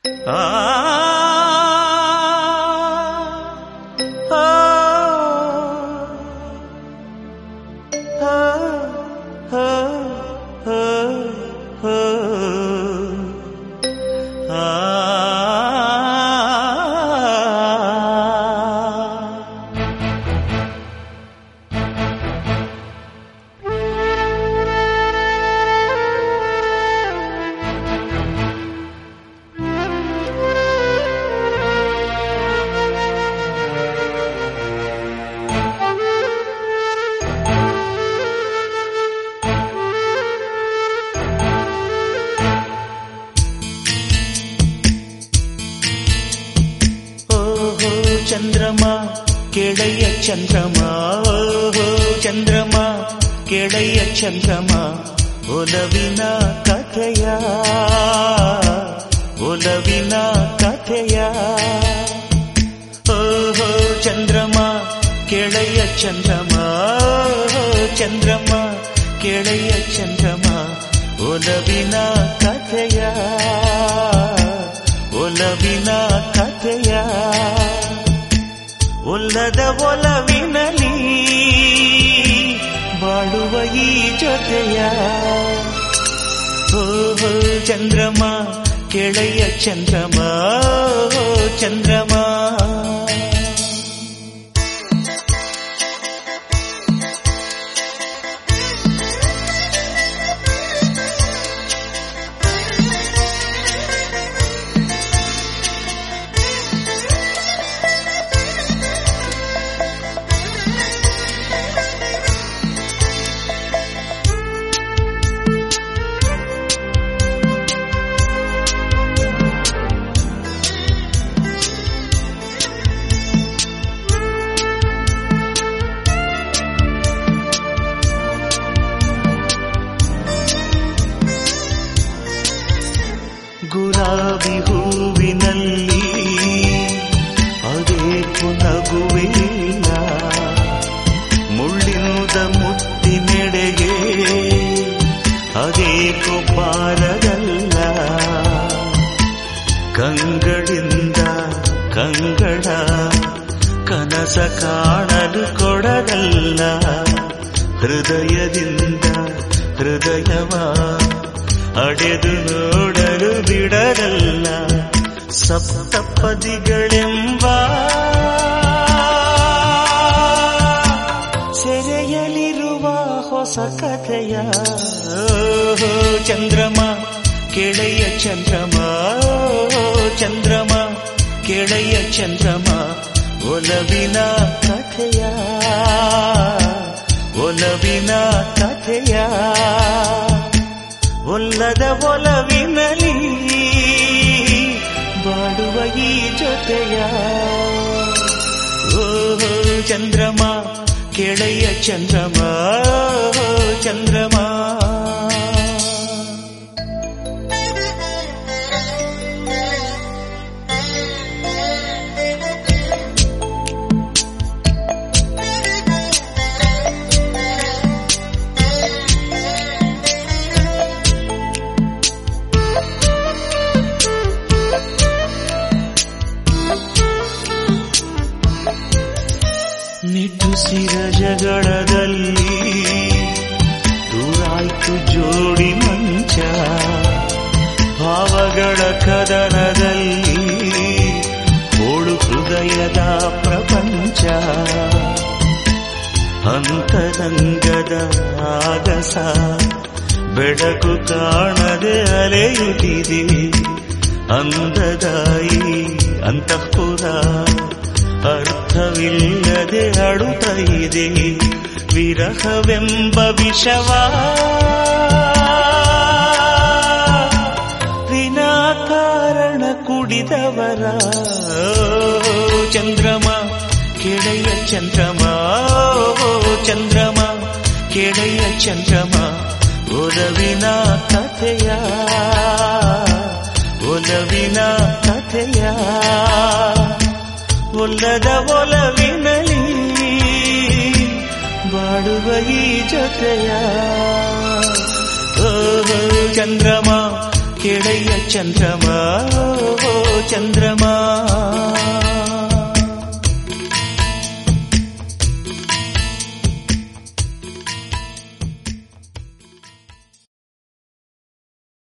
ಚಂದ್ರಮ ಕೆಳೆಯ ಚಂದ್ರಮ ಚಂದ್ರಮ ಕೆಳೆಯ ಚಂದ್ರಮ ಒಲವಿನ ಕಥೆಯ ಒಲವಿನ ಕಥೆಯ ಓಹೋ ಚಂದ್ರಮ ಕೆಳೆಯ ಚಂದ್ರಮ ಚಂದ್ರಮ ಕೆಳೆಯ ಚಂದ್ರಮ ಒಲವಿನ ಕಥೆಯ ಒಲವಿನ ಕಥೆಯ ಒಲ್ಲದ ಒಲವಿನಲಿ ಬಾಳುವ ಈ ಜೊತೆಯ ಓಹೋ ಚಂದ್ರಮ ಕೆಳೆಯ ಚಂದ್ರಮ ಚಂದ್ರಮ ಗುಲಾಬಿ ಹೂವಿನಲ್ಲಿ ಅದೇಕು ನಗುವಿಲ್ಲ ಮುಳ್ಳಿನುದ ಮುತ್ತಿನೆಡೆಗೆ ಅದೇಕು ಬಾರದಲ್ಲ ಕಂಗಳಿಂದ ಕಂಗಳ ಕನಸ ಕಾಣಲು ಕೊಡದಲ್ಲ ಹೃದಯದಿಂದ ಹೃದಯವ ಅಡೆದು ನೋಡಲು ಬಿಡರಲ್ಲ ಸಪ್ತಪದಿಗಳೆಂಬ ಸೆರೆಯಲಿರುವ ಹೊಸ ಕಥೆಯ ಚಂದ್ರಮ ಕೆಳೆಯ ಚಂದ್ರಮ ಚಂದ್ರಮ ಕೆಳೆಯ ಚಂದ್ರಮ ಒಲವಿನ ಕಥೆಯ ಒಲವಿನ ಕಥೆಯ ಒಲ್ಲದ ಒಲವಿನಲಿ ಬಾಡುವ ಈ ಜೊತೆಯ ಓಹೋ ಚಂದ್ರಮ ಕೆಳೆಯ ಚಂದ್ರಮ ಚಂದ್ರಮ ನಿಟ್ಟುಸಿರ ಜಗಳದಲ್ಲಿ ದೂರಾಯ್ತು ಜೋಡಿ ಮಂಚ ಭಾವಗಳ ಕದನದಲ್ಲಿ ಹೋಳು ಹೃದಯದ ಪ್ರಪಂಚ ಅಂತರಂಗದ ಆಗಸ ಬೆಳಕು ಕಾಣದೆ ಅಲೆಯುತ್ತಿದೆ ಅಂದದಾಯಿ ಅಂತಃಪುರ ಅರ್ಥವಿಲ್ಲದೆ ಅಳುತ್ತ ಇದೆ ವಿರಹವೆಂಬ ವಿಷವ ವಿನಾಕಾರಣ ಕುಡಿದವರ ಚಂದ್ರಮ ಕೆಳೆಯ ಚಂದ್ರಮ ಚಂದ್ರಮ ಕೆಳೆಯ ಚಂದ್ರಮ ಒಲವಿನ ಕಥೆಯ ಒಲವಿನ ಕಥೆಯ ಒಲ್ಲದ ಒಲವಿನಲಿ ಬಾಡುವ ಈ ಜೊತೆಯ ಓಹೋ ಚಂದ್ರಮ ಕೆಳೆಯ ಚಂದ್ರಮ ಚಂದ್ರಮ